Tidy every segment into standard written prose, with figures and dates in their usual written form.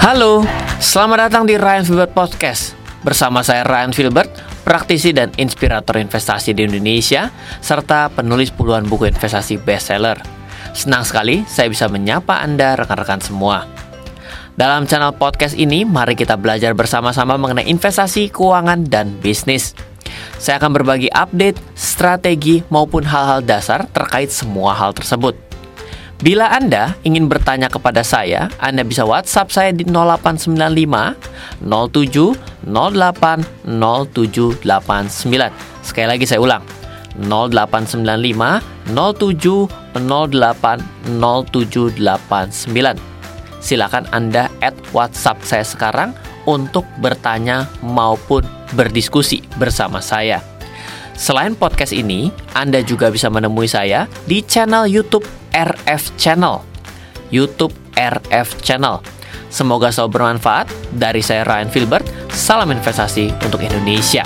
Halo, selamat datang di Ryan Filbert Podcast. Bersama saya Ryan Filbert, praktisi dan inspirator investasi di Indonesia, serta penulis puluhan buku investasi bestseller. Senang sekali saya bisa menyapa Anda rekan-rekan semua. Dalam channel podcast ini, mari kita belajar bersama-sama mengenai investasi, keuangan, dan bisnis. Saya akan berbagi update, strategi, maupun hal-hal dasar terkait semua hal tersebut. Bila Anda ingin bertanya kepada saya, Anda bisa WhatsApp saya di 0895 07 08 0789. Sekali lagi saya ulang, 0895 07 08 0789. Silakan Anda add WhatsApp saya sekarang untuk bertanya maupun berdiskusi bersama saya. Selain podcast ini, Anda juga bisa menemui saya di channel YouTube RF Channel. YouTube RF Channel. Semoga selalu bermanfaat. Dari saya Ryan Filbert, salam investasi untuk Indonesia.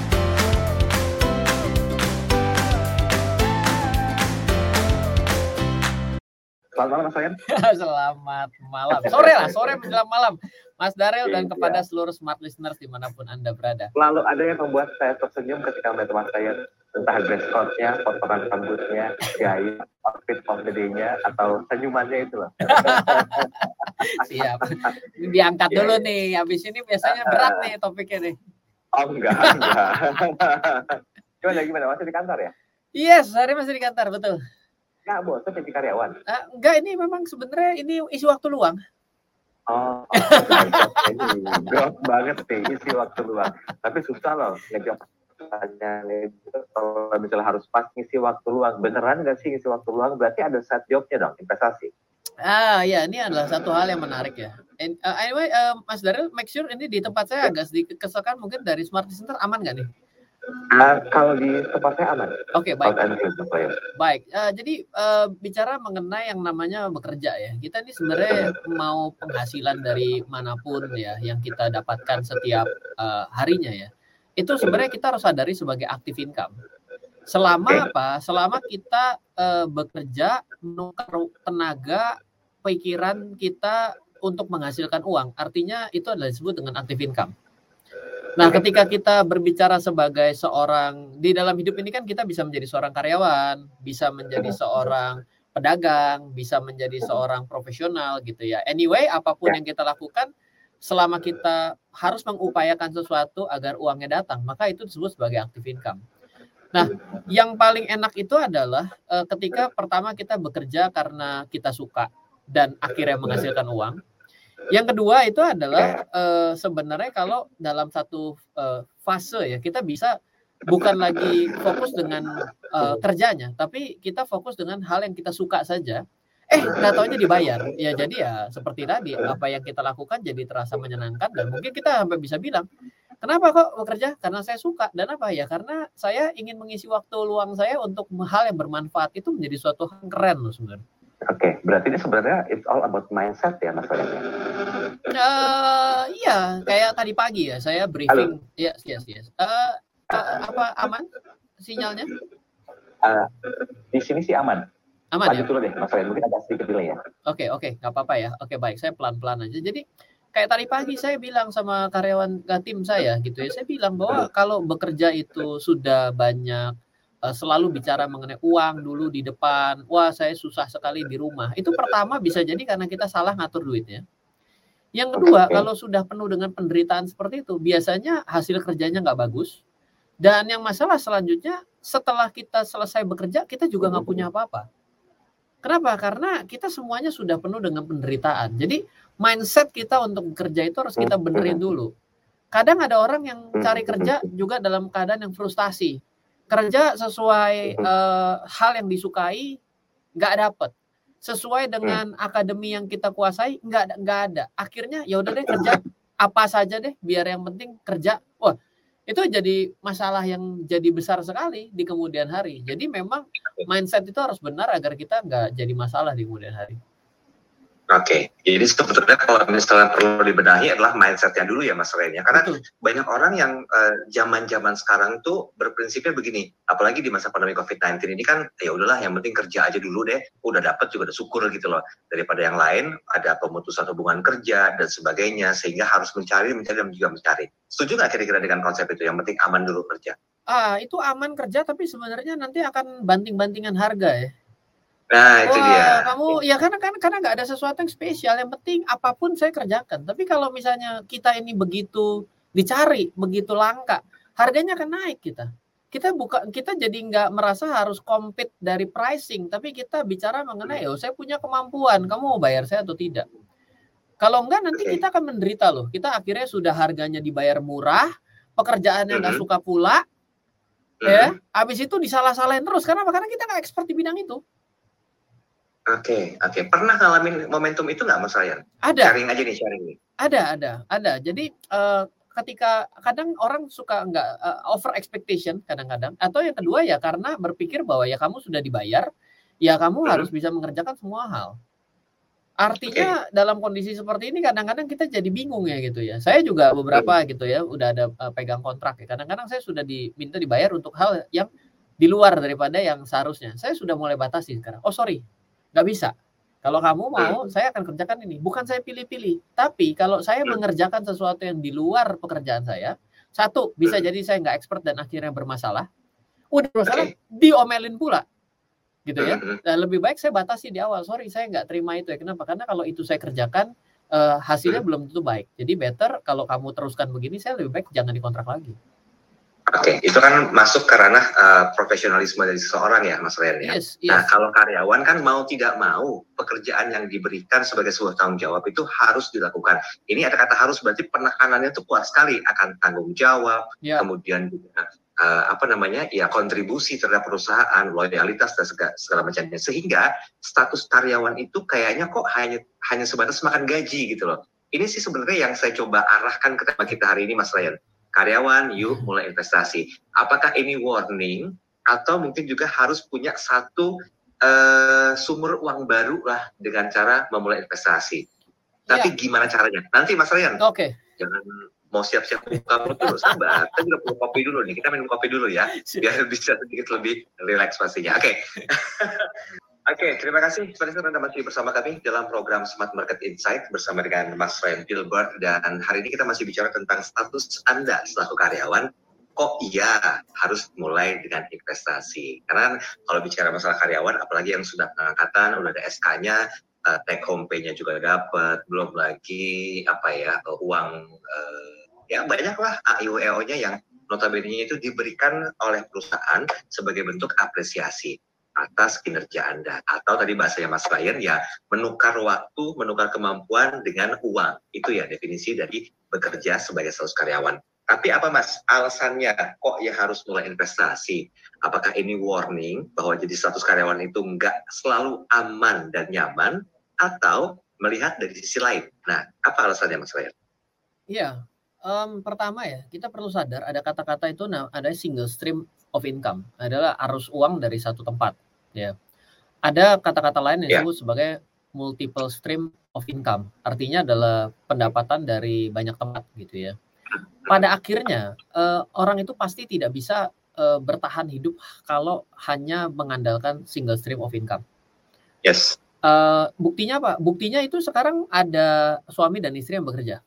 Selamat malam Mas Ryan. Selamat malam. Sore menjelang malam. Mas Darel dan kepada seluruh smart listeners dimanapun Anda berada. Lalu ada yang membuat saya tersenyum ketika melihat Mas Ryan, entah dress code-nya, potongan rambutnya, gaya, outfit of the day-nya, atau senyumannya itu loh. Siap. Diangkat dulu nih. Habis ini biasanya berat nih topiknya nih. Oh enggak. Gimana? Masih di kantor ya? Yes, hari masih di kantor, betul. Enggak, bosan jadi karyawan. Enggak, ini memang sebenarnya ini isi waktu luang. Oh, ini drop banget sih isi waktu luang. Tapi susah loh ngejawab pertanyaan itu. Kalau misalnya harus pas ngisi waktu luang, beneran nggak sih ngisi waktu luang? Berarti ada side job-nya dong, investasi. Ya, ini adalah satu hal yang menarik ya. Anyway, Mas Darel, make sure ini di tempat saya agak sedikit kesekan mungkin dari Smart Center aman nggak nih? Kalau di tempat saya aman. Oke, baik. Baik, jadi bicara mengenai yang namanya bekerja ya. Kita ini sebenarnya mau penghasilan dari manapun ya yang kita dapatkan setiap harinya ya. Itu sebenarnya kita harus sadari sebagai active income. Selama apa? Selama kita bekerja menukar tenaga, pikiran kita untuk menghasilkan uang. Artinya itu adalah disebut dengan active income. Nah, ketika kita berbicara sebagai seorang, di dalam hidup ini kan kita bisa menjadi seorang karyawan, bisa menjadi seorang pedagang, bisa menjadi seorang profesional gitu ya. Anyway, apapun yang kita lakukan, selama kita harus mengupayakan sesuatu agar uangnya datang, maka itu disebut sebagai active income. Nah, yang paling enak itu adalah ketika pertama kita bekerja karena kita suka dan akhirnya menghasilkan uang. Yang kedua itu adalah sebenarnya kalau dalam satu fase ya kita bisa bukan lagi fokus dengan kerjanya, tapi kita fokus dengan hal yang kita suka saja. Nggak taunya dibayar. Ya jadi ya seperti tadi apa yang kita lakukan jadi terasa menyenangkan dan mungkin kita sampai bisa bilang, kenapa kok bekerja? Karena saya suka. Dan apa ya? Karena saya ingin mengisi waktu luang saya untuk hal yang bermanfaat. Itu menjadi suatu hal keren loh sebenarnya. Oke, berarti ini sebenarnya it's all about mindset ya Mas Ryan? Iya, kayak tadi pagi ya, saya briefing. Yes. Apa aman sinyalnya? Di sini sih aman. Aman ya? Dulu deh Mas Ryan, mungkin agak sedikit delay ya. Oke, nggak apa-apa ya. Oke, baik, saya pelan-pelan aja. Jadi kayak tadi pagi saya bilang sama karyawan tim saya gitu ya, saya bilang bahwa kalau bekerja itu sudah banyak selalu bicara mengenai uang dulu di depan. Wah, saya susah sekali di rumah. Itu pertama bisa jadi karena kita salah ngatur duitnya. Yang kedua, kalau sudah penuh dengan penderitaan seperti itu, biasanya hasil kerjanya nggak bagus. Dan yang masalah selanjutnya, setelah kita selesai bekerja, kita juga nggak punya apa-apa. Kenapa? Karena kita semuanya sudah penuh dengan penderitaan. Jadi mindset kita untuk bekerja itu harus kita benerin dulu. Kadang ada orang yang cari kerja juga dalam keadaan yang frustasi. Kerja sesuai hal yang disukai nggak dapet, sesuai dengan akademi yang kita kuasai nggak ada. Akhirnya ya udah deh kerja apa saja deh biar yang penting kerja. Wah, itu jadi masalah yang jadi besar sekali di kemudian hari. Jadi memang mindset itu harus benar agar kita nggak jadi masalah di kemudian hari. Oke, jadi sebetulnya kalau misalnya perlu dibenahi adalah mindsetnya dulu ya Mas Ren ya, karena banyak orang yang zaman-zaman sekarang tuh berprinsipnya begini, apalagi di masa pandemi COVID-19 ini kan ya udahlah yang penting kerja aja dulu deh, udah dapet juga udah syukur gitu loh, daripada yang lain ada pemutusan hubungan kerja dan sebagainya, sehingga harus mencari dan juga mencari. Setuju nggak kira-kira dengan konsep itu, yang penting aman dulu kerja? Itu aman kerja, tapi sebenarnya nanti akan banting-bantingan harga ya. Nah, itu dia. Kamu ya karena nggak ada sesuatu yang spesial. Yang penting apapun saya kerjakan. Tapi kalau misalnya kita ini begitu dicari, begitu langka, harganya akan naik kita. Kita jadi nggak merasa harus compete dari pricing, tapi kita bicara mengenai saya punya kemampuan, kamu mau bayar saya atau tidak. Kalau enggak nanti kita akan menderita loh. Kita akhirnya sudah harganya dibayar murah, pekerjaannya nggak suka pula, ya. Habis itu disalah-salahin terus. Karena kita nggak expert di bidang itu. Oke. Pernah ngalamin momentum itu nggak Mas Ryan? Ada. Sharing aja nih, sharing nih. Ada. Jadi ketika kadang orang suka nggak over expectation kadang-kadang, atau yang kedua ya karena berpikir bahwa ya kamu sudah dibayar, ya kamu harus bisa mengerjakan semua hal. Artinya dalam kondisi seperti ini kadang-kadang kita jadi bingung ya gitu ya. Saya juga beberapa gitu ya, udah ada pegang kontrak ya. Kadang-kadang saya sudah diminta dibayar untuk hal yang di luar daripada yang seharusnya. Saya sudah mulai batasi sekarang. Oh sorry, nggak bisa. Kalau kamu mau, saya akan kerjakan ini. Bukan saya pilih-pilih. Tapi kalau saya mengerjakan sesuatu yang di luar pekerjaan saya, satu, bisa jadi saya nggak expert dan akhirnya bermasalah. Udah bermasalah, diomelin pula. Gitu ya. Dan lebih baik saya batasi di awal. Sorry, saya nggak terima itu ya. Kenapa? Karena kalau itu saya kerjakan, hasilnya belum tentu baik. Jadi better kalau kamu teruskan begini, saya lebih baik jangan dikontrak lagi. Oke, itu kan masuk ke ranah profesionalisme dari seseorang ya, Mas Ren ya. Yes. Nah, kalau karyawan kan mau tidak mau pekerjaan yang diberikan sebagai sebuah tanggung jawab itu harus dilakukan. Ini ada kata harus, berarti penekanannya itu kuat sekali akan tanggung jawab, kemudian juga kontribusi terhadap perusahaan, loyalitas dan segala macamnya. Sehingga status karyawan itu kayaknya kok hanya sebatas makan gaji gitu loh. Ini sih sebenarnya yang saya coba arahkan ke tema kita hari ini, Mas Ryan. Karyawan, yuk mulai investasi. Apakah ini warning atau mungkin juga harus punya satu sumber uang baru lah dengan cara memulai investasi. Tapi gimana caranya? Nanti Mas Ryan. Jangan mau siap-siap buka mulut dulu, sabar. Kita juga perlu kopi dulu nih. Kita minum kopi dulu ya, biar bisa sedikit lebih rileks pastinya. Oke, terima kasih. Seperti Anda masih bersama kami dalam program Smart Market Insight bersama dengan Mas Ryan Filbert, dan hari ini kita masih bicara tentang status Anda selaku karyawan. Kok iya harus mulai dengan investasi? Karena kalau bicara masalah karyawan, apalagi yang sudah pengangkatan, udah ada SK-nya, take home pay-nya juga dapat, belum lagi uang banyak lah AIUEO-nya yang notabene itu diberikan oleh perusahaan sebagai bentuk apresiasi atas kinerja Anda. Atau tadi bahasanya Mas Ryan ya, menukar waktu, menukar kemampuan dengan uang. Itu ya definisi dari bekerja sebagai status karyawan. Tapi apa Mas, alasannya kok ya harus mulai investasi? Apakah ini warning bahwa jadi status karyawan itu nggak selalu aman dan nyaman, atau melihat dari sisi lain? Nah, apa alasannya Mas Ryan? Iya, pertama ya, kita perlu sadar ada kata-kata itu, ada single stream of income, adalah arus uang dari satu tempat. Ya, ada kata-kata lain yang disebut sebagai multiple stream of income. Artinya adalah pendapatan dari banyak tempat gitu ya. Pada akhirnya orang itu pasti tidak bisa bertahan hidup kalau hanya mengandalkan single stream of income. Yes. Buktinya apa? Buktinya itu sekarang ada suami dan istri yang bekerja.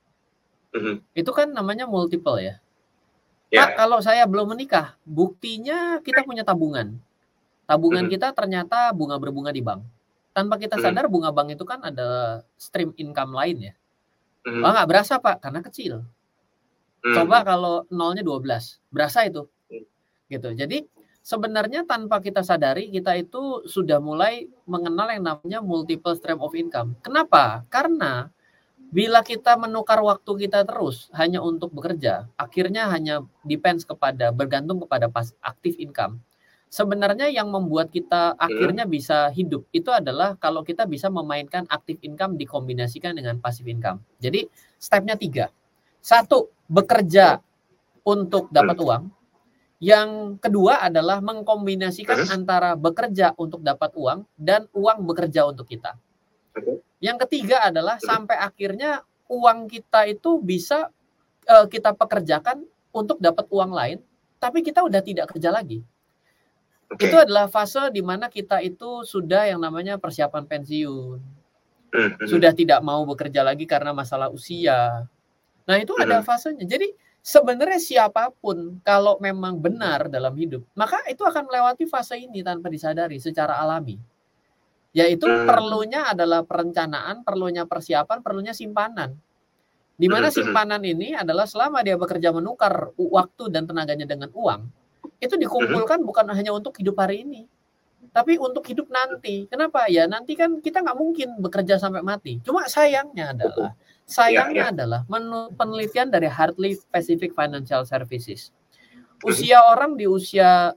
Itu kan namanya multiple ya. Pak, kalau saya belum menikah, buktinya kita punya tabungan. Tabungan kita ternyata berbunga di bank. Tanpa kita sadar bunga bank itu kan ada stream income lain ya. Nggak berasa Pak, karena kecil. Coba kalau nolnya 12, berasa itu. Gitu. Jadi sebenarnya tanpa kita sadari, kita itu sudah mulai mengenal yang namanya multiple stream of income. Kenapa? Karena bila kita menukar waktu kita terus hanya untuk bekerja, akhirnya hanya bergantung kepada active income. Sebenarnya yang membuat kita akhirnya bisa hidup itu adalah kalau kita bisa memainkan active income dikombinasikan dengan passive income. Jadi stepnya 3. 1, bekerja untuk dapat uang. Yang kedua adalah mengkombinasikan antara bekerja untuk dapat uang dan uang bekerja untuk kita. Yang ketiga adalah sampai akhirnya uang kita itu bisa kita pekerjakan untuk dapat uang lain, tapi kita udah tidak kerja lagi. Itu adalah fase di mana kita itu sudah yang namanya persiapan pensiun. Sudah tidak mau bekerja lagi karena masalah usia. Nah, itu ada fasenya. Jadi sebenarnya siapapun kalau memang benar dalam hidup, maka itu akan melewati fase ini tanpa disadari secara alami. Yaitu perlunya adalah perencanaan, perlunya persiapan, perlunya simpanan. Di mana simpanan ini adalah selama dia bekerja menukar waktu dan tenaganya dengan uang, itu dikumpulkan bukan hanya untuk hidup hari ini, tapi untuk hidup nanti. Kenapa? Ya nanti kan kita nggak mungkin bekerja sampai mati. Cuma sayangnya adalah menurut penelitian dari Hartley Pacific Financial Services, usia orang di usia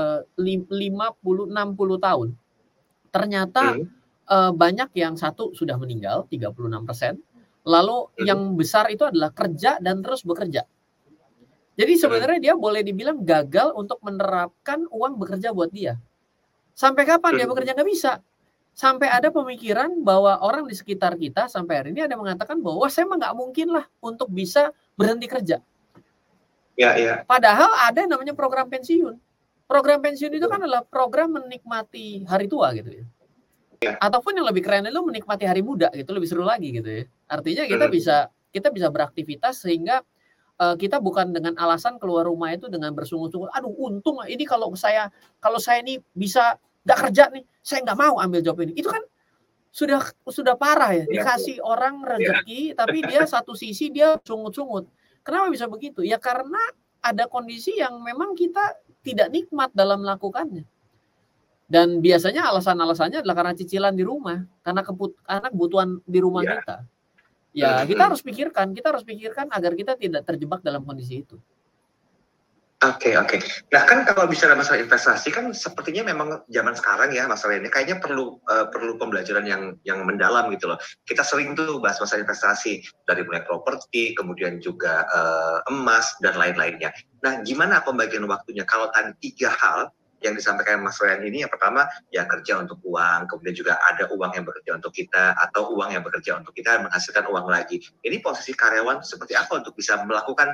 50-60 tahun ternyata banyak yang satu sudah meninggal 36%, lalu yang besar itu adalah kerja dan terus bekerja. Jadi sebenarnya dia boleh dibilang gagal untuk menerapkan uang bekerja buat dia. Sampai kapan dia bekerja? Nggak bisa. Sampai ada pemikiran bahwa orang di sekitar kita sampai hari ini ada mengatakan bahwa saya mah nggak mungkin lah untuk bisa berhenti kerja. Ya. Padahal ada namanya program pensiun. Program pensiun itu kan adalah program menikmati hari tua gitu ya. Ataupun yang lebih keren itu menikmati hari muda gitu, lebih seru lagi gitu ya. Artinya kita bisa beraktivitas sehingga kita bukan dengan alasan keluar rumah itu dengan bersungut-sungut. Aduh, untung ini kalau saya ini bisa nggak kerja nih, saya nggak mau ambil job ini. Itu kan sudah parah ya. Dikasih orang rezeki, tapi dia satu sisi dia sungut-sungut. Kenapa bisa begitu? Ya karena ada kondisi yang memang kita tidak nikmat dalam melakukannya. Dan biasanya alasan-alasannya adalah karena cicilan di rumah, karena kebutuhan di rumah kita. Ya, kita harus pikirkan agar kita tidak terjebak dalam kondisi itu. Oke. Nah kan kalau bicara masalah investasi kan sepertinya memang zaman sekarang ya masalah ini kayaknya perlu pembelajaran yang mendalam gitu loh. Kita sering tuh bahas masalah investasi dari mulai properti, kemudian juga emas dan lain-lainnya. Nah gimana pembagian waktunya kalau tadi 3 hal yang disampaikan Mas Ryan ini? Yang pertama ya kerja untuk uang, kemudian juga ada uang yang bekerja untuk kita atau uang yang bekerja untuk kita menghasilkan uang lagi. Ini posisi karyawan seperti apa untuk bisa melakukan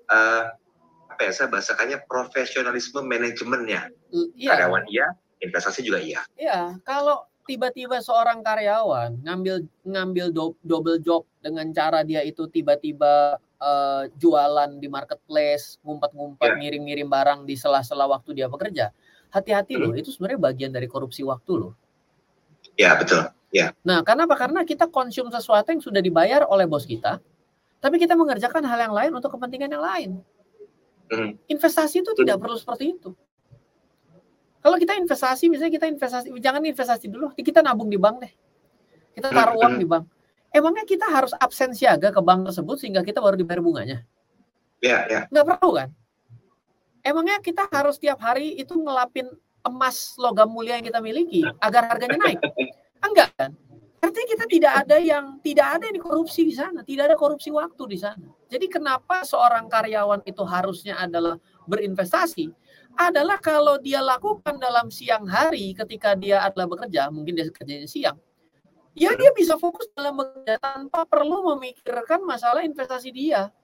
saya bahasakannya profesionalisme manajemennya. Karyawan iya, investasi juga iya. Iya, kalau tiba-tiba seorang karyawan ngambil double job dengan cara dia itu tiba-tiba jualan di marketplace, ngumpet-ngumpet, ngirim-ngirim barang di sela-sela waktu dia bekerja, hati-hati loh, itu sebenarnya bagian dari korupsi waktu loh. Ya, betul. Ya. Nah, kenapa? Karena kita konsum sesuatu yang sudah dibayar oleh bos kita, tapi kita mengerjakan hal yang lain untuk kepentingan yang lain. Investasi itu tidak perlu seperti itu. Kalau kita investasi, misalnya jangan investasi dulu, kita nabung di bank deh. Kita taruh uang di bank. Emangnya kita harus absen siaga ke bank tersebut sehingga kita baru dibayar bunganya? Ya. Nggak perlu kan? Emangnya kita harus tiap hari itu ngelapin emas logam mulia yang kita miliki agar harganya naik? Enggak kan? Artinya kita tidak ada yang dikorupsi di sana, tidak ada korupsi waktu di sana. Jadi kenapa seorang karyawan itu harusnya adalah berinvestasi? Adalah kalau dia lakukan dalam siang hari ketika dia adalah bekerja, mungkin dia kerjanya siang, ya dia bisa fokus dalam bekerja tanpa perlu memikirkan masalah investasi dia.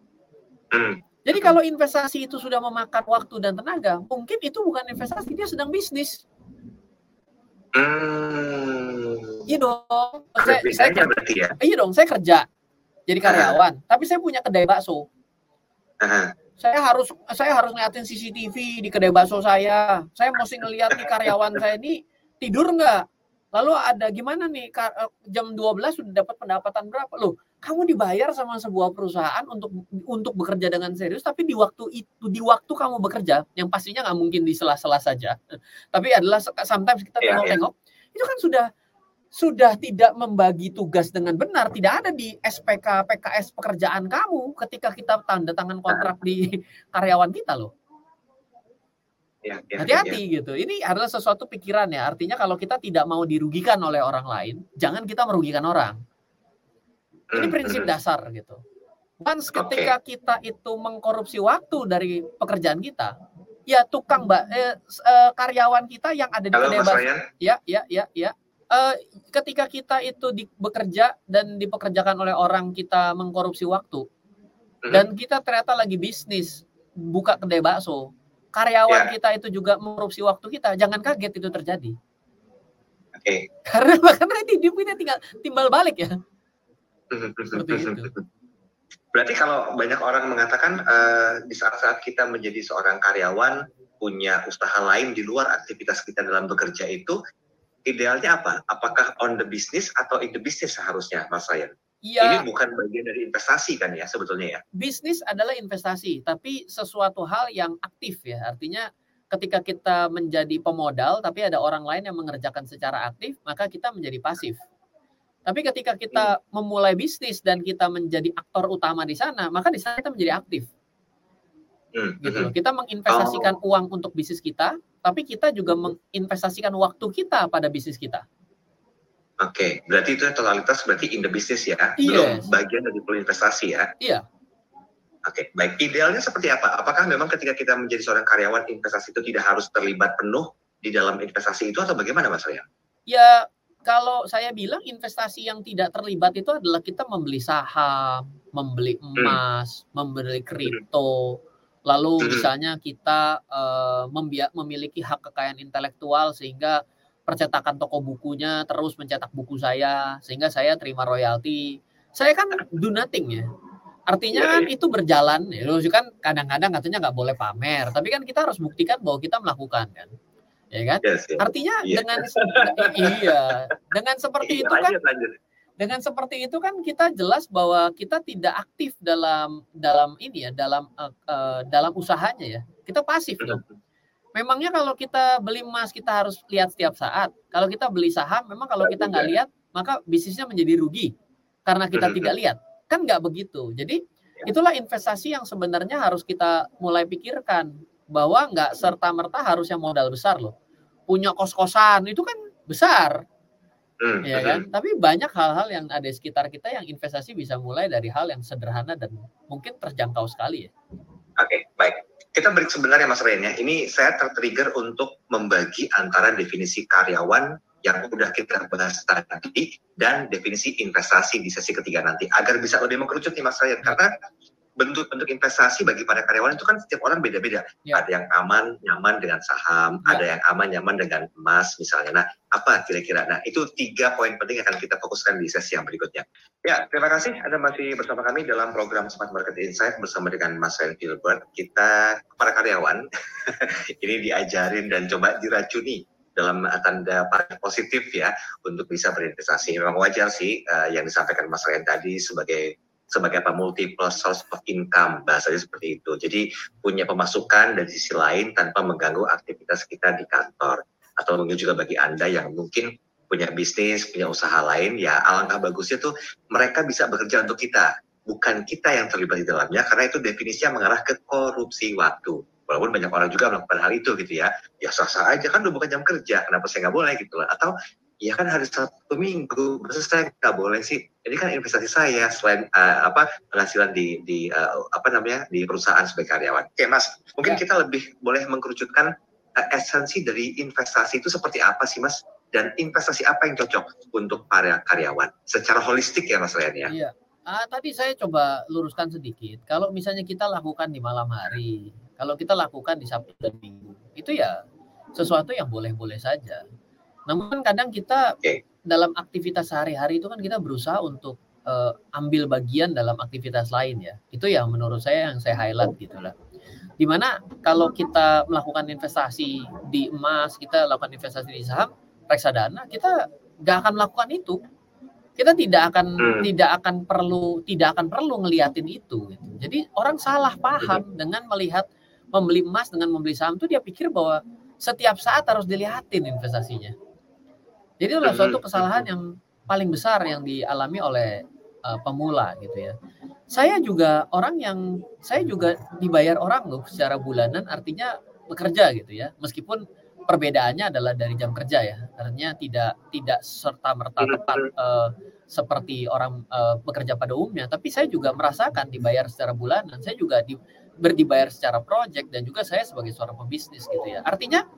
Jadi kalau investasi itu sudah memakan waktu dan tenaga, mungkin itu bukan investasi, dia sedang bisnis. Iya dong. Iya dong, saya kerja jadi karyawan, tapi saya punya kedai bakso. Saya harus ngeliatin CCTV di kedai bakso saya. Saya mesti ngeliat nih karyawan saya ini tidur nggak. Lalu ada gimana nih jam 12 sudah dapat pendapatan berapa? Loh, kamu dibayar sama sebuah perusahaan untuk bekerja dengan serius, tapi di waktu kamu bekerja, yang pastinya nggak mungkin di sela-sela saja, tapi adalah sometimes kita tengok-tengok, itu kan sudah tidak membagi tugas dengan benar, tidak ada di SPK PKS pekerjaan kamu ketika kita tanda tangan kontrak di karyawan kita loh. Hati-hati gitu. Ini adalah sesuatu pikiran ya. Artinya kalau kita tidak mau dirugikan oleh orang lain, jangan kita merugikan orang. Ini prinsip dasar gitu. Once ketika kita itu mengkorupsi waktu dari pekerjaan kita, ya karyawan kita yang ada di kedai bakso. Ya. ketika kita itu bekerja dan dipekerjakan oleh orang, kita mengkorupsi waktu, dan kita ternyata lagi bisnis, buka kedai bakso, karyawan kita itu juga mengkorupsi waktu kita, jangan kaget itu terjadi. Karena hidup ini tinggal timbal balik ya. Seperti itu. Berarti kalau banyak orang mengatakan di saat-saat kita menjadi seorang karyawan, punya usaha lain di luar aktivitas kita dalam bekerja itu, idealnya apa? Apakah on the business atau in the business seharusnya, Mas Ryan? Ya, ini bukan bagian dari investasi kan ya sebetulnya ya? Bisnis adalah investasi, tapi sesuatu hal yang aktif ya. Artinya ketika kita menjadi pemodal, tapi ada orang lain yang mengerjakan secara aktif, maka kita menjadi pasif. Tapi ketika kita memulai bisnis dan kita menjadi aktor utama di sana, maka di sana kita menjadi aktif. Gitu loh. Kita menginvestasikan uang untuk bisnis kita, tapi kita juga menginvestasikan waktu kita pada bisnis kita. Oke, berarti itu totalitas berarti in the business ya, belum bagian dari investasi ya? Iya. Oke, baik. Idealnya seperti apa? Apakah memang ketika kita menjadi seorang karyawan, investasi itu tidak harus terlibat penuh di dalam investasi itu atau bagaimana, Mas Ryan? Ya, kalau saya bilang investasi yang tidak terlibat itu adalah kita membeli saham, membeli emas, membeli kripto, lalu misalnya kita memiliki hak kekayaan intelektual sehingga percetakan toko bukunya terus mencetak buku saya, sehingga saya terima royalti. Saya kan do nothing ya. Artinya kan itu berjalan. Ya, kan kadang-kadang katanya nggak boleh pamer, tapi kan kita harus buktikan bahwa kita melakukan kan. Ya kan? Artinya dengan seperti itu kan, dengan seperti itu kan kita jelas bahwa kita tidak aktif dalam ini ya, dalam usahanya ya. Kita pasif dong. Memangnya kalau kita beli emas kita harus lihat setiap saat. Kalau kita beli saham, memang kalau kita nggak lihat, maka bisnisnya menjadi rugi karena kita tidak lihat. Kan nggak begitu. Jadi itulah investasi yang sebenarnya harus kita mulai pikirkan, bahwa nggak serta-merta harusnya modal besar loh. Punya kos-kosan itu kan besar, ya kan? Tapi banyak hal-hal yang ada di sekitar kita yang investasi bisa mulai dari hal yang sederhana dan mungkin terjangkau sekali ya. Oke, baik. Kita break sebenarnya Mas Ryan ya. Ini saya tertrigger untuk membagi antara definisi karyawan yang udah kita bahas tadi dan definisi investasi di sesi ketiga nanti agar bisa lebih mengkerucut nih Mas Ryan, karena bentuk-bentuk investasi bagi para karyawan itu kan setiap orang beda-beda. Ada yang aman, nyaman dengan saham, ada yang aman, nyaman dengan emas misalnya. Nah, apa kira-kira? Nah, itu 3 poin penting yang akan kita fokuskan di sesi yang berikutnya. Ya, terima kasih Anda masih bersama kami dalam program Smart Market Insight bersama dengan Mas Ryan Filbert. Kita, para karyawan, ini diajarin dan coba diracuni dalam tanda positif ya untuk bisa berinvestasi. Memang wajar sih yang disampaikan Mas Ryan tadi sebagai apa, multiple source of income, bahasanya seperti itu. Jadi punya pemasukan dari sisi lain tanpa mengganggu aktivitas kita di kantor. Atau mungkin juga bagi Anda yang mungkin punya bisnis, punya usaha lain, ya alangkah bagusnya tuh mereka bisa bekerja untuk kita, bukan kita yang terlibat di dalamnya, karena itu definisinya mengarah ke korupsi waktu. Walaupun banyak orang juga melakukan hal itu gitu ya. Ya sah-sah aja kan udah bukan jam kerja, kenapa saya nggak boleh gitu lah. Atau ya kan hari Sabtu Minggu, masa saya nggak boleh sih? Ini kan investasi saya selain penghasilan di perusahaan sebagai karyawan. Oke Mas, mungkin kita lebih boleh mengkerucutkan esensi dari investasi itu seperti apa sih Mas? Dan investasi apa yang cocok untuk para karyawan? Secara holistik ya Mas Ryan ya? Iya. Tadi saya coba luruskan sedikit. Kalau misalnya kita lakukan di malam hari, kalau kita lakukan di Sabtu dan Minggu, itu ya sesuatu yang boleh-boleh saja. Namun kadang kita dalam aktivitas sehari-hari itu kan kita berusaha untuk ambil bagian dalam aktivitas lain ya. Itu yang menurut saya yang saya highlight gitu lah. Dimana kalau kita melakukan investasi di emas, kita lakukan investasi di saham, reksadana, kita nggak akan melakukan itu. Kita tidak akan perlu ngeliatin itu. Gitu. Jadi orang salah paham dengan melihat membeli emas dengan membeli saham itu, dia pikir bahwa setiap saat harus dilihatin investasinya. Jadi itulah suatu kesalahan yang paling besar yang dialami oleh pemula gitu ya. Saya juga dibayar orang loh secara bulanan, artinya bekerja gitu ya. Meskipun perbedaannya adalah dari jam kerja ya. Artinya tidak serta-merta tepat seperti orang bekerja pada umumnya, tapi saya juga merasakan dibayar secara bulanan. Saya juga dibayar secara project dan juga saya sebagai seorang pebisnis gitu ya. Artinya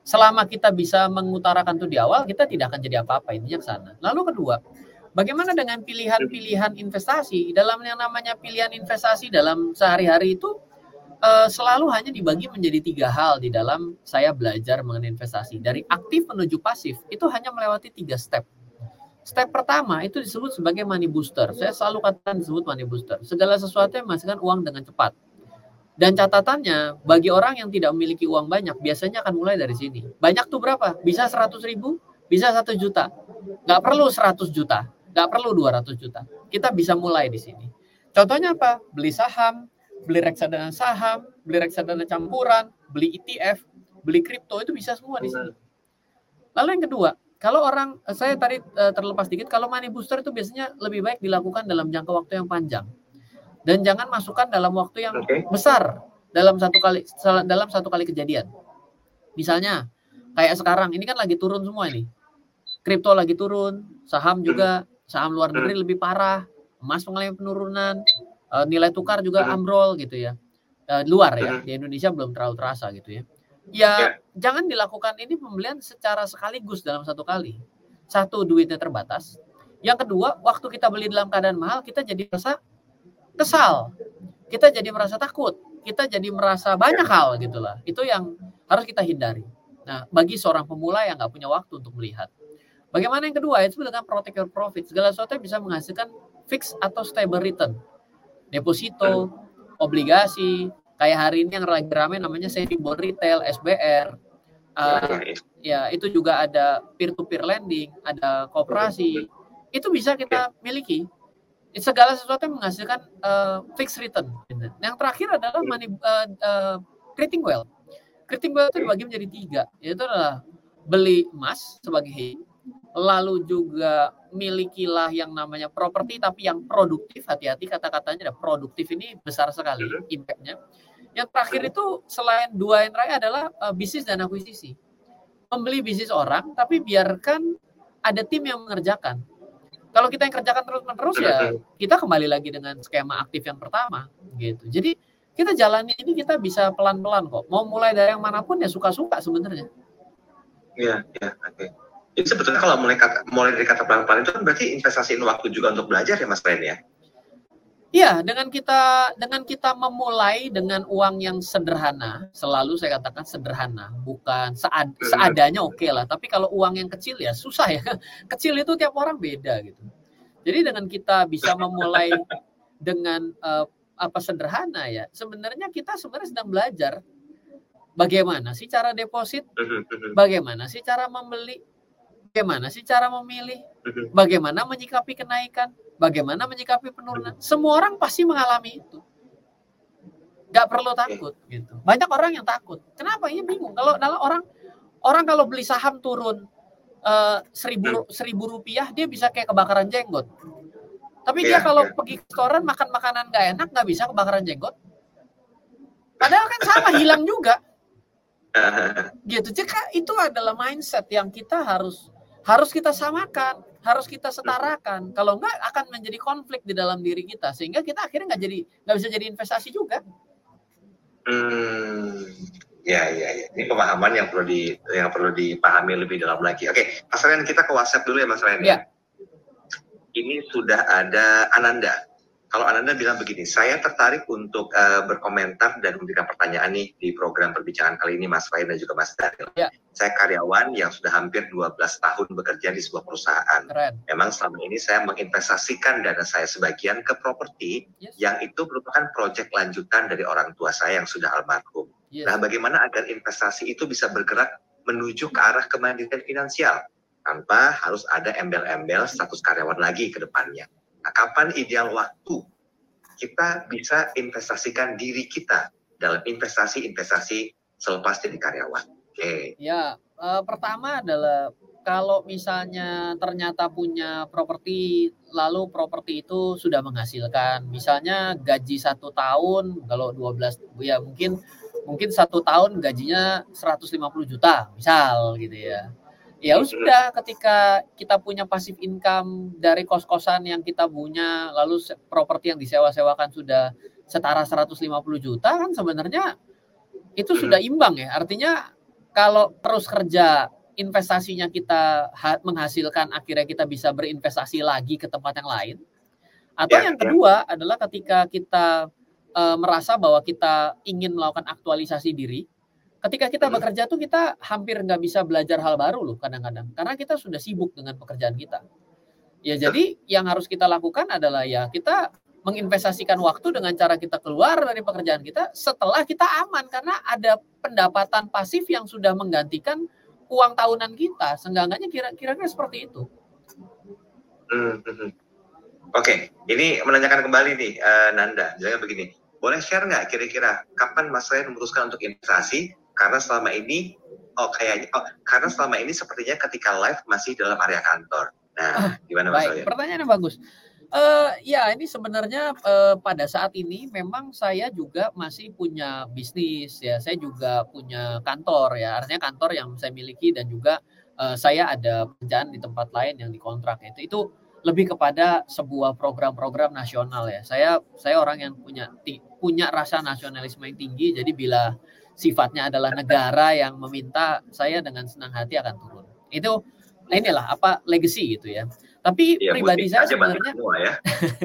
selama kita bisa mengutarakan itu di awal, kita tidak akan jadi apa-apa, intinya ke sana. Lalu kedua, bagaimana dengan pilihan-pilihan investasi? Dalam yang namanya pilihan investasi dalam sehari-hari itu selalu hanya dibagi menjadi 3 hal di dalam saya belajar mengenai investasi. Dari aktif menuju pasif, itu hanya melewati 3 step. Step pertama itu disebut sebagai money booster. Saya selalu katakan disebut money booster. Segala sesuatu yang menghasilkan uang dengan cepat. Dan catatannya, bagi orang yang tidak memiliki uang banyak, biasanya akan mulai dari sini. Banyak tuh berapa? Bisa 100 ribu, bisa 1 juta. Nggak perlu 100 juta, nggak perlu 200 juta. Kita bisa mulai di sini. Contohnya apa? Beli saham, beli reksadana saham, beli reksadana campuran, beli ETF, beli kripto, itu bisa semua di sini. Lalu yang kedua, kalau orang, saya tadi terlepas dikit, kalau money booster itu biasanya lebih baik dilakukan dalam jangka waktu yang panjang. Dan jangan masukkan dalam waktu yang besar dalam satu kali kejadian. Misalnya, kayak sekarang, ini kan lagi turun semua ini. Kripto lagi turun, saham juga, saham luar negeri lebih parah, emas mengalami penurunan, nilai tukar juga ambrol gitu ya. Luar ya, di Indonesia belum terlalu terasa gitu ya. Ya, jangan dilakukan ini pembelian secara sekaligus dalam satu kali. Satu, duitnya terbatas. Yang kedua, waktu kita beli dalam keadaan mahal, kita jadi merasa kesal. Kita jadi merasa takut. Kita jadi merasa banyak hal gitulah. Itu yang harus kita hindari. Nah, bagi seorang pemula yang nggak punya waktu untuk melihat. Bagaimana yang kedua? Itu dengan protect your profit. Segala sesuatu yang bisa menghasilkan fixed atau stable return. Deposito, obligasi, kayak hari ini yang lagi ramai namanya saving bond retail, SBR. Ya, itu juga ada peer-to-peer lending, ada koperasi. Itu bisa kita miliki. Segala sesuatu yang menghasilkan fixed return. Yang terakhir adalah creating wealth. Creating wealth itu dibagi menjadi 3. Yaitu adalah beli emas sebagai hedge, lalu juga milikilah yang namanya properti tapi yang produktif. Hati-hati kata-katanya, ada produktif ini besar sekali impact-nya. Yang terakhir itu selain 2 yang terakhir adalah bisnis dan akuisisi. Membeli bisnis orang tapi biarkan ada tim yang mengerjakan. Kalau kita yang kerjakan terus-menerus ya kita kembali lagi dengan skema aktif yang pertama gitu. Jadi kita jalani ini kita bisa pelan-pelan kok. Mau mulai dari yang manapun ya suka-suka sebenarnya. Iya, oke. Jadi sebetulnya kalau mulai dari kata pelan-pelan itu kan berarti investasiin waktu juga untuk belajar ya Mas Ren ya? Iya, dengan kita memulai dengan uang yang sederhana, selalu saya katakan sederhana, bukan seadanya oke lah. Tapi kalau uang yang kecil ya susah ya. Kecil itu tiap orang beda gitu. Jadi dengan kita bisa memulai dengan sederhana ya, sebenarnya kita sedang belajar bagaimana sih cara deposit, bagaimana sih cara membeli, bagaimana sih cara memilih, bagaimana menyikapi kenaikan, bagaimana menyikapi penurunan. Semua orang pasti mengalami itu. Gak perlu takut gitu. Banyak orang yang takut. Kenapa? Ya bingung. Kalau orang kalau beli saham turun 1.000 rupiah, dia bisa kayak kebakaran jenggot. Tapi dia kalau pergi ke restoran makan makanan gak enak, gak bisa kebakaran jenggot. Padahal kan sama, hilang juga. Gitu. Jadi itu adalah mindset yang kita harus kita samakan, harus kita setarakan. Kalau enggak akan menjadi konflik di dalam diri kita sehingga kita akhirnya nggak bisa jadi investasi juga. Ya. Ini pemahaman yang perlu dipahami lebih dalam lagi. Oke, Mas Ren, kita ke WhatsApp dulu ya Mas Ren. Ya. Ini sudah ada Ananda. Kalau Ananda bilang begini, saya tertarik untuk berkomentar dan memberikan pertanyaan nih di program perbincangan kali ini Mas Ren dan juga Mas Daniel. Ya. Saya karyawan yang sudah hampir 12 tahun bekerja di sebuah perusahaan. Keren. Memang selama ini saya menginvestasikan dana saya sebagian ke properti yang itu merupakan proyek lanjutan dari orang tua saya yang sudah almarhum. Yes. Nah, bagaimana agar investasi itu bisa bergerak menuju ke arah kemandirian finansial tanpa harus ada embel-embel status karyawan lagi ke depannya. Nah, kapan ideal waktu kita bisa investasikan diri kita dalam investasi selepas jadi karyawan? Oke. Ya, pertama adalah kalau misalnya ternyata punya properti, lalu properti itu sudah menghasilkan, misalnya gaji 1 tahun, kalau 12 ya mungkin 1 tahun gajinya 150 juta, misal gitu ya. Ya sudah, ketika kita punya passive income dari kos-kosan yang kita punya, lalu properti yang disewa-sewakan sudah setara 150 juta kan sebenarnya itu sudah imbang ya. Artinya kalau terus kerja, investasinya kita menghasilkan, akhirnya kita bisa berinvestasi lagi ke tempat yang lain. Atau yang kedua adalah ketika kita merasa bahwa kita ingin melakukan aktualisasi diri. Ketika kita bekerja tuh kita hampir nggak bisa belajar hal baru loh kadang-kadang. Karena kita sudah sibuk dengan pekerjaan kita. Ya jadi yang harus kita lakukan adalah ya kita menginvestasikan waktu dengan cara kita keluar dari pekerjaan kita setelah kita aman. Karena ada pendapatan pasif yang sudah menggantikan uang tahunan kita. Seenggaknya kira-kira seperti itu. Oke, ini menanyakan kembali nih Nanda. Jadi begini, boleh share nggak kira-kira kapan Mas Ryan memutuskan untuk investasi? Karena selama ini karena selama ini sepertinya ketika live masih dalam area kantor. Nah, gimana Mas Ryan? Pertanyaannya bagus. Ya ini sebenarnya pada saat ini memang saya juga masih punya bisnis ya. Saya juga punya kantor ya. Artinya kantor yang saya miliki dan juga saya ada pekerjaan di tempat lain yang dikontrak. Itu lebih kepada sebuah program-program nasional ya. Saya orang yang punya rasa nasionalisme yang tinggi. Jadi bila sifatnya adalah negara yang meminta, saya dengan senang hati akan turun. Inilah legacy gitu ya. Tapi ya, pribadi saya sebenarnya ya.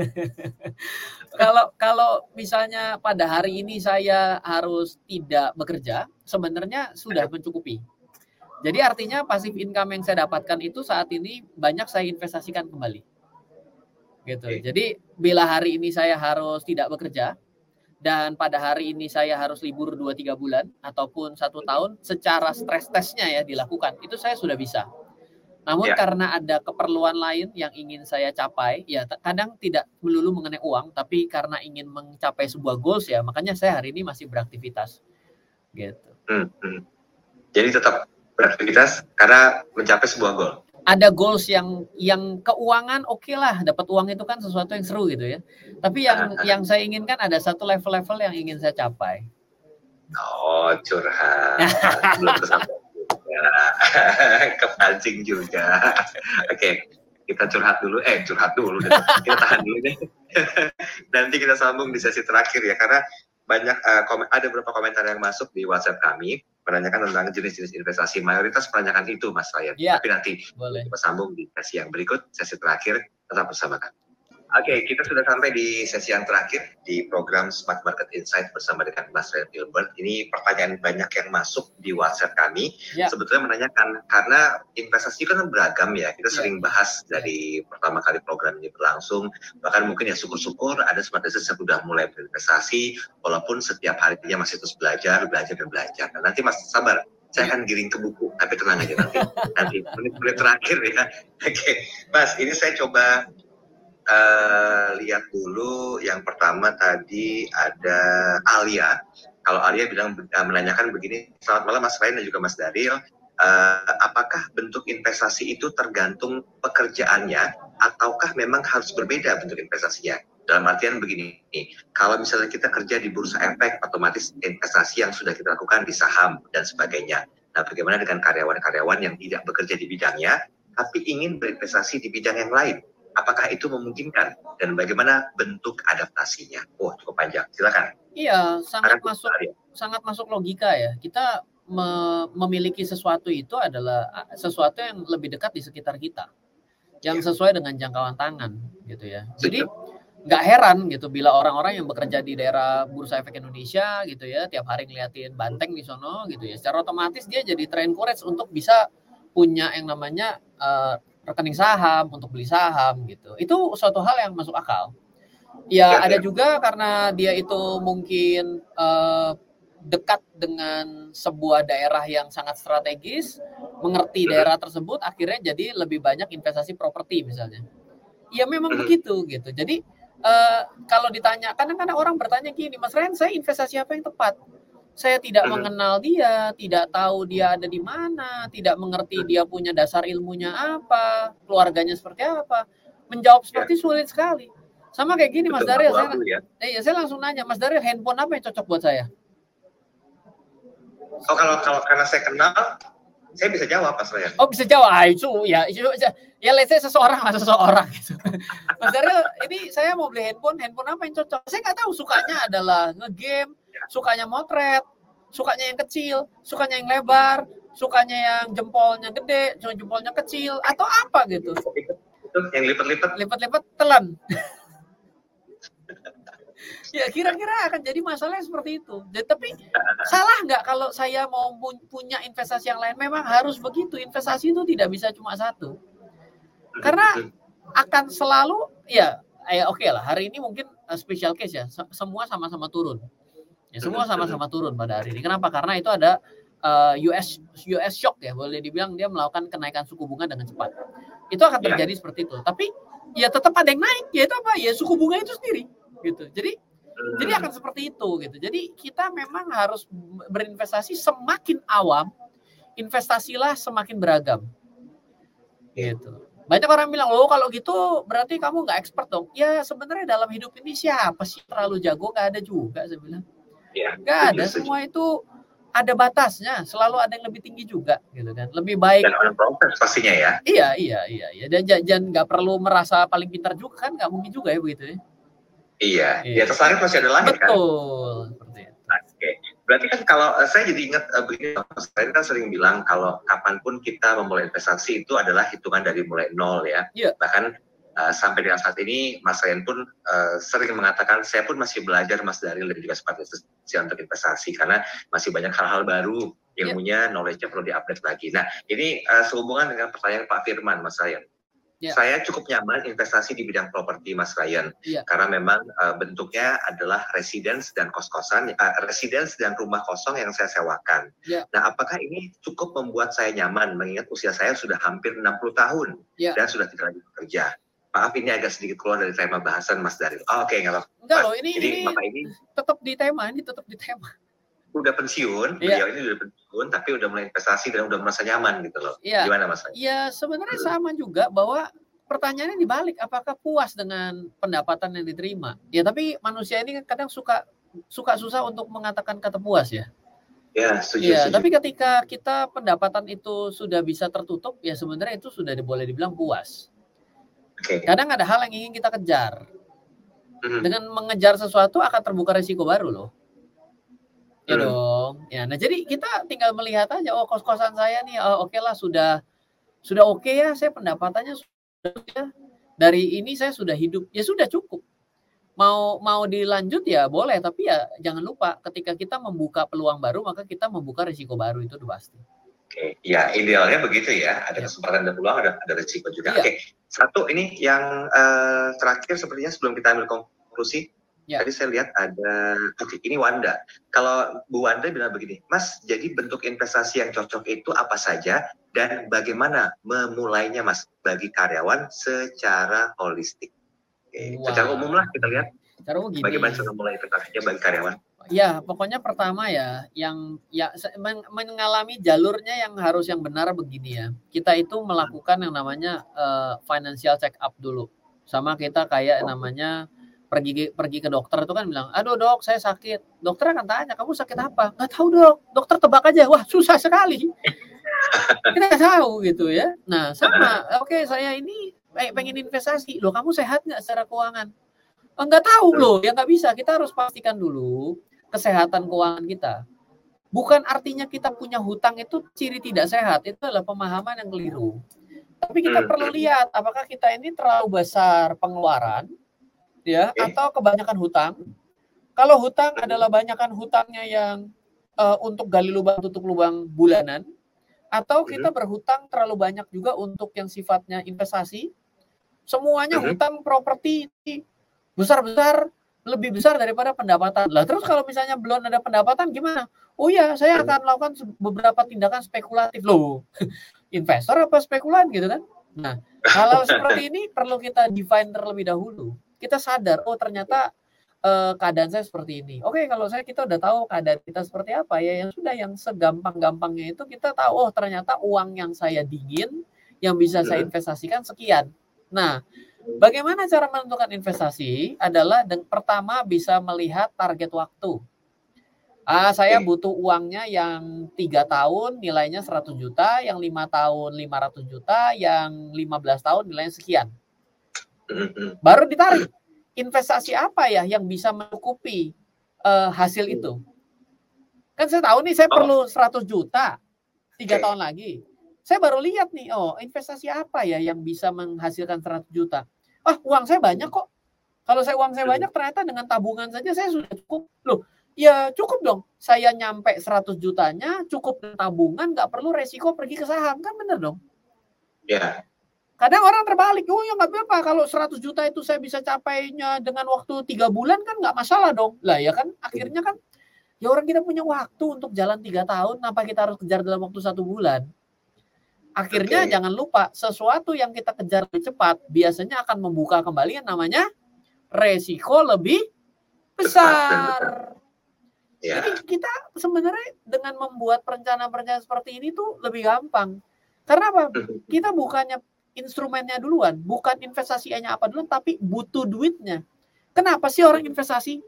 kalau misalnya pada hari ini saya harus tidak bekerja, sebenarnya sudah mencukupi. Jadi artinya passive income yang saya dapatkan itu saat ini banyak saya investasikan kembali. Gitu. Jadi bila hari ini saya harus tidak bekerja dan pada hari ini saya harus libur 2-3 bulan ataupun 1 tahun, secara stress testnya ya dilakukan, itu saya sudah bisa. Namun karena ada keperluan lain yang ingin saya capai, ya kadang tidak melulu mengenai uang, tapi karena ingin mencapai sebuah goals ya, makanya saya hari ini masih beraktivitas. Gitu. Jadi tetap beraktivitas karena mencapai sebuah goal. Ada goals yang keuangan oke lah, dapat uang itu kan sesuatu yang seru gitu ya. Tapi yang saya inginkan ada satu level-level yang ingin saya capai. Oh, curhat. Belum kesampai. Kepancing juga. Oke, kita curhat dulu. Kita tahan dulu deh. Nanti kita sambung di sesi terakhir ya, karena banyak ada beberapa komentar yang masuk di WhatsApp kami menanyakan tentang jenis-jenis investasi. Mayoritas menanyakan itu, Mas Ryan. Tapi nanti kita sambung di sesi yang berikut, sesi terakhir. Tetap bersama kami. Oke, kita sudah sampai di sesi yang terakhir di program Smart Market Insight bersama dengan Mas Ryan Filbert. Ini pertanyaan banyak yang masuk di WhatsApp kami. Sebetulnya menanyakan, karena investasi kan beragam ya. Kita sering bahas dari pertama kali program ini berlangsung. Bahkan mungkin ya syukur-syukur ada smart investors yang sudah mulai berinvestasi, walaupun setiap harinya masih terus belajar. Nah, nanti Mas sabar, saya akan giring ke buku, tapi tenang aja nanti menit-menit terakhir ya. Oke, Mas, ini saya coba lihat dulu. Yang pertama tadi ada Alia. Kalau Alia menanyakan begini, selamat malam Mas Ryan dan juga Mas Daryl. Apakah bentuk investasi itu tergantung pekerjaannya ataukah memang harus berbeda bentuk investasinya? Dalam artian begini, kalau misalnya kita kerja di bursa efek, otomatis investasi yang sudah kita lakukan di saham dan sebagainya. Nah, bagaimana dengan karyawan-karyawan yang tidak bekerja di bidangnya, tapi ingin berinvestasi di bidang yang lain? Apakah itu memungkinkan? Dan bagaimana bentuk adaptasinya? Cukup panjang. Silakan. Iya, sangat masuk logika ya. Kita memiliki sesuatu itu adalah sesuatu yang lebih dekat di sekitar kita, yang sesuai dengan jangkauan tangan, gitu ya. Jadi nggak heran gitu bila orang-orang yang bekerja di daerah Bursa Efek Indonesia gitu ya, tiap hari ngeliatin banteng di sono gitu ya, secara otomatis dia jadi ter-encourage untuk bisa punya yang namanya rekening saham untuk beli saham gitu. Itu suatu hal yang masuk akal. Ya ada juga karena dia itu mungkin dekat dengan sebuah daerah yang sangat strategis, mengerti daerah tersebut, akhirnya jadi lebih banyak investasi properti misalnya. Ya memang begitu gitu. Jadi kalau ditanya, kadang-kadang orang bertanya gini, Mas Ryan, saya investasi apa yang tepat? Saya tidak mengenal dia, tidak tahu dia ada di mana, tidak mengerti dia punya dasar ilmunya apa, keluarganya seperti apa. Menjawab seperti sulit sekali. Sama kayak gini, Mas Daryl. Saya langsung nanya, Mas Daryl, handphone apa yang cocok buat saya? Kalau karena saya kenal, saya bisa jawab, Mas Ryan. Bisa jawab. Itu let's say seseorang gitu. Mas Daryl, ini saya mau beli handphone apa yang cocok? Saya nggak tahu, sukanya adalah nge-game, sukanya motret, Sukanya yang kecil, sukanya yang lebar, sukanya yang jempolnya gede, jempolnya kecil, atau apa gitu. Itu yang lipat-lipat. Lipat-lipat telan. Ya kira-kira akan jadi masalahnya seperti itu. Tapi salah nggak kalau saya mau punya investasi yang lain? Memang harus begitu. Investasi itu tidak bisa cuma satu. Karena akan selalu ya oke lah. Hari ini mungkin special case ya. Semua sama-sama turun. Ya semua sama-sama turun pada hari ini. Kenapa? Karena itu ada US shock ya. Boleh dibilang dia melakukan kenaikan suku bunga dengan cepat. Itu akan terjadi seperti itu. Tapi ya tetap ada yang naik. Yaitu apa? Ya suku bunga itu sendiri. Gitu. Jadi akan seperti itu gitu. Jadi kita memang harus berinvestasi semakin awam, investasilah semakin beragam. Gitu. Banyak orang bilang, "Oh, kalau gitu berarti kamu nggak expert dong." Ya sebenarnya dalam hidup ini siapa sih terlalu jago? Nggak ada juga saya bilang. Nggak ada, semua itu ada batasnya, selalu ada yang lebih tinggi juga gitu kan. Lebih baik dan on proses pastinya ya. Iya. Dan jangan nggak perlu merasa paling pintar juga kan, nggak mungkin juga ya begitu ya. Iya. Di atas langit masih ada langit kan? Betul. Seperti itu. Oke. Berarti kan kalau saya jadi ingat begini, saya kan sering bilang kalau kapanpun kita memulai investasi itu adalah hitungan dari mulai nol ya. Yeah. Bahkan sampai dengan saat ini Mas Ryan pun sering mengatakan saya pun masih belajar Mas Daryl dan juga Smart Investasi untuk investasi karena masih banyak hal-hal baru, ilmunya, knowledge-nya perlu di-update lagi. Nah, ini sehubungan dengan pertanyaan Pak Firman, Mas Ryan. Saya cukup nyaman investasi di bidang properti, Mas Ryan, karena memang bentuknya adalah residence dan kos-kosan, residence dan rumah kosong yang saya sewakan. Nah, apakah ini cukup membuat saya nyaman, mengingat usia saya sudah hampir 60 tahun dan sudah tidak lagi bekerja? Maaf, ini agak sedikit keluar dari tema bahasan, Mas Daryl. Oke, nggak apa-apa. Enggak loh, ini tetap di tema, Udah pensiun, beliau ini udah pensiun, tapi udah mulai investasi dan udah merasa nyaman gitu loh. Gimana Mas? Ya sebenarnya sama juga bahwa pertanyaannya dibalik, apakah puas dengan pendapatan yang diterima? Ya tapi manusia ini kadang suka susah untuk mengatakan kata puas ya. Ya, setuju. Tapi ketika kita pendapatan itu sudah bisa tertutup, ya sebenarnya itu sudah boleh dibilang puas. Kadang ada hal yang ingin kita kejar. Dengan mengejar sesuatu akan terbuka risiko baru loh. Ya dong. Ya, nah jadi kita tinggal melihat aja, oh kos-kosan saya nih, oke lah sudah oke ya, saya pendapatannya sudah dari ini saya sudah hidup, ya sudah cukup. Mau dilanjut ya boleh, tapi ya jangan lupa ketika kita membuka peluang baru maka kita membuka risiko baru, itu udah pasti. Oke, ya idealnya begitu ya, ada kesempatan dan peluang, ada risiko juga. Oke, satu ini yang terakhir sepertinya sebelum kita ambil konklusi. Tadi saya lihat ada, ini Wanda. Kalau Bu Wanda bilang begini, Mas, jadi bentuk investasi yang cocok itu apa saja dan bagaimana memulainya, Mas, bagi karyawan secara holistik? Secara umum lah kita lihat. Bagaimana cara memulai investasinya bagi karyawan? Ya, pokoknya pertama ya, yang mengalami jalurnya yang harus yang benar begini ya. Kita itu melakukan yang namanya financial check up dulu. Sama kita kayak namanya pergi ke dokter itu kan bilang, aduh dok saya sakit. Dokter akan tanya, kamu sakit apa? Nggak tahu dok. Dokter tebak aja. Wah susah sekali. Kita nggak tahu gitu ya. Nah sama, oke saya ini pengen investasi. Loh kamu sehat nggak secara keuangan? Nggak tahu loh. Ya nggak bisa. Kita harus pastikan dulu kesehatan keuangan kita. Bukan artinya kita punya hutang itu ciri tidak sehat. Itu adalah pemahaman yang keliru. Tapi kita perlu lihat apakah kita ini terlalu besar pengeluaran, ya, atau kebanyakan hutang. Kalau hutang adalah banyakan hutangnya yang untuk gali lubang tutup lubang bulanan, atau kita berhutang terlalu banyak juga untuk yang sifatnya investasi. Semuanya hutang properti besar-besar, lebih besar daripada pendapatan. Lah terus kalau misalnya belum ada pendapatan gimana? Oh ya, saya akan melakukan beberapa tindakan spekulatif loh. Investor apa spekulan gitu kan? Nah, hal-hal seperti ini perlu kita define terlebih dahulu. Kita sadar, oh ternyata keadaan saya seperti ini. Oke, kalau kita udah tahu keadaan kita seperti apa ya, yang sudah yang segampang-gampangnya itu kita tahu, oh ternyata uang yang saya dingin, yang bisa saya investasikan sekian. Nah, bagaimana cara menentukan investasi adalah pertama bisa melihat target waktu. Saya butuh uangnya yang 3 tahun nilainya 100 juta, yang 5 tahun 500 juta, yang 15 tahun nilainya sekian. Baru ditarik investasi apa ya yang bisa mencukupi hasil itu. Kan saya tahu nih saya perlu 100 juta 3 tahun lagi. Saya baru lihat nih, investasi apa ya yang bisa menghasilkan 100 juta. Uang saya banyak kok. Kalau uang saya banyak, ternyata dengan tabungan saja saya sudah cukup. Loh, ya cukup dong. Saya nyampe 100 jutanya, cukup tabungan, nggak perlu resiko pergi ke saham. Kan bener dong? Ya. Kadang orang terbalik, ya nggak apa-apa. Kalau 100 juta itu saya bisa capainya dengan waktu 3 bulan, kan nggak masalah dong. Lah ya kan, akhirnya kan, ya orang kita punya waktu untuk jalan 3 tahun, kenapa kita harus kejar dalam waktu 1 bulan? Akhirnya jangan lupa, sesuatu yang kita kejar lebih cepat, biasanya akan membuka kembali yang namanya resiko lebih besar. Jadi kita sebenarnya dengan membuat perencanaan-perencanaan seperti ini tuh lebih gampang. Karena apa? Kita bukannya instrumennya duluan, bukan investasinya apa duluan, tapi butuh duitnya. Kenapa sih orang investasi?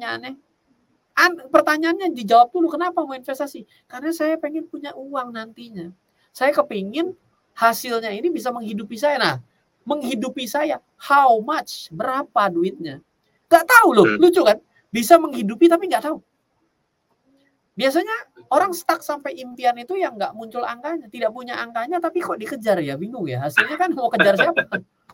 Pertanyaannya dijawab dulu, kenapa mau investasi? Karena saya pengen punya uang nantinya. Saya kepingin hasilnya ini bisa menghidupi saya. Nah, menghidupi saya, how much? Berapa duitnya? Gak tahu loh, lucu kan? Bisa menghidupi tapi gak tahu. Biasanya orang stuck sampai impian itu yang gak muncul angkanya. Tidak punya angkanya tapi kok dikejar ya, bingung ya. Hasilnya kan mau kejar siapa?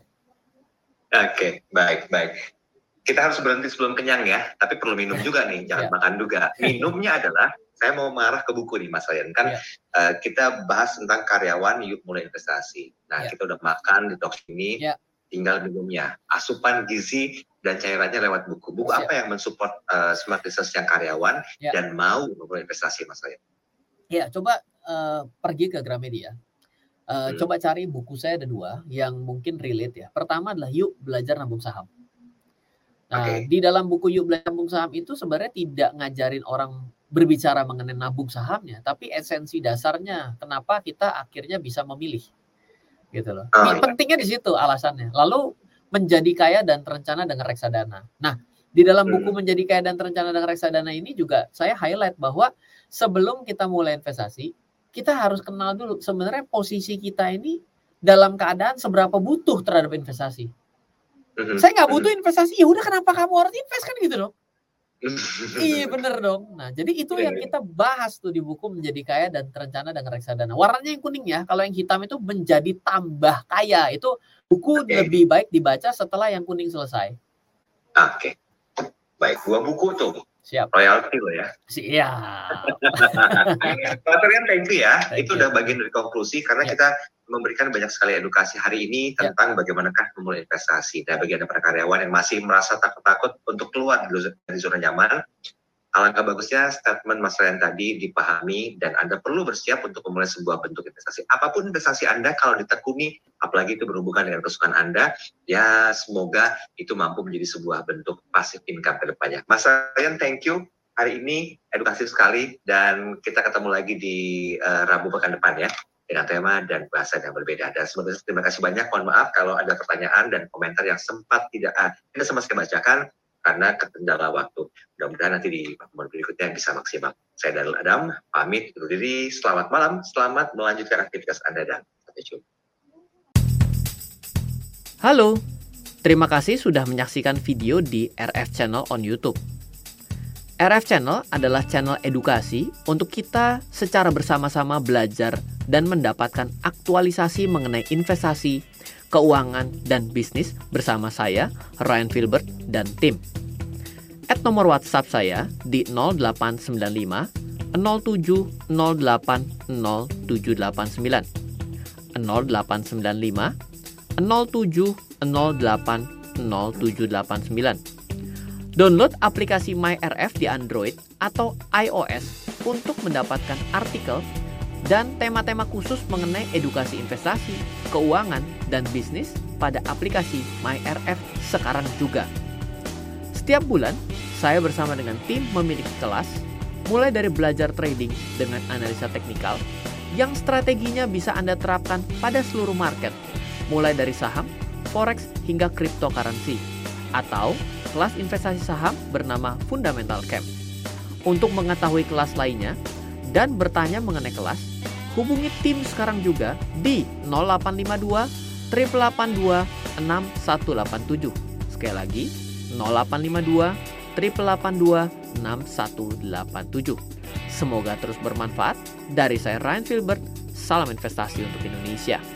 Oke, baik. Kita harus berhenti sebelum kenyang ya, tapi perlu minum juga nih, jangan makan juga. Minumnya adalah, saya mau mengarah ke buku nih Mas Ryan, kan kita bahas tentang karyawan yuk mulai investasi. Nah kita udah makan di talk ini, tinggal minumnya. Asupan gizi dan cairannya lewat buku. Buku apa yang mensupport smart business yang karyawan dan mau mulai investasi Mas Ryan? Ya, coba pergi ke Gramedia. Coba cari buku saya ada 2 yang mungkin relate ya. Pertama adalah Yuk Belajar Nabung Saham. Nah, di dalam buku Yuk Belajar Nabung Saham itu sebenarnya tidak ngajarin orang berbicara mengenai nabung sahamnya, tapi esensi dasarnya kenapa kita akhirnya bisa memilih, gitu loh. Pentingnya di situ alasannya. Lalu menjadi kaya dan terencana dengan reksadana. Nah, di dalam buku menjadi kaya dan terencana dengan reksadana ini juga saya highlight bahwa sebelum kita mulai investasi, kita harus kenal dulu sebenarnya posisi kita ini dalam keadaan seberapa butuh terhadap investasi. Saya nggak butuh investasi, ya udah kenapa kamu harus invest kan gitu dong? Iya bener dong. Nah jadi itu yang kita bahas tuh di buku menjadi kaya dan terencana dengan reksadana. Warnanya yang kuning ya. Kalau yang hitam itu menjadi tambah kaya. Itu buku lebih baik dibaca setelah yang kuning selesai. Baik, 2 buku tuh. Siap. Royalty loh ya. Siap. Pak Rian, thank you ya. Itu udah bagian dari konklusi karena kita memberikan banyak sekali edukasi hari ini tentang bagaimanakah memulai investasi. Dan bagi Anda para karyawan yang masih merasa takut-takut untuk keluar dari zona nyaman, alangkah bagusnya statement Mas Ryan tadi dipahami dan Anda perlu bersiap untuk memulai sebuah bentuk investasi. Apapun investasi Anda kalau ditekuni, apalagi itu berhubungan dengan kesukaan Anda, ya semoga itu mampu menjadi sebuah bentuk passive income ke depannya. Mas Ryan, thank you. Hari ini edukasi sekali dan kita ketemu lagi di Rabu pekan depan ya, dengan tema dan bahasa yang berbeda. Dan sebenarnya terima kasih banyak. Mohon maaf kalau ada pertanyaan dan komentar yang sempat tidak sama sekali bacakan karena kendala waktu. Mudah-mudahan nanti di pertemuan berikutnya bisa maksimal. Saya Darul Adam, pamit undur diri. Selamat malam, selamat melanjutkan aktivitas Anda dan sampai jumpa. Halo, terima kasih sudah menyaksikan video di RF Channel on YouTube. RF Channel adalah channel edukasi untuk kita secara bersama-sama belajar dan mendapatkan aktualisasi mengenai investasi, keuangan, dan bisnis bersama saya, Ryan Filbert, dan tim. Add nomor WhatsApp saya di 0895 07 08 0789 0895 07 08 0789. Download aplikasi MyRF di Android atau iOS untuk mendapatkan artikel dan tema-tema khusus mengenai edukasi investasi, keuangan, dan bisnis pada aplikasi MyRF sekarang juga. Setiap bulan, saya bersama dengan tim memiliki kelas, mulai dari belajar trading dengan analisa teknikal, yang strateginya bisa Anda terapkan pada seluruh market, mulai dari saham, forex, hingga cryptocurrency, atau kelas investasi saham bernama Fundamental Camp. Untuk mengetahui kelas lainnya dan bertanya mengenai kelas, hubungi tim sekarang juga di 0852 882 6187. Sekali lagi, 0852 882 6187. Semoga terus bermanfaat. Dari saya Ryan Filbert, salam investasi untuk Indonesia.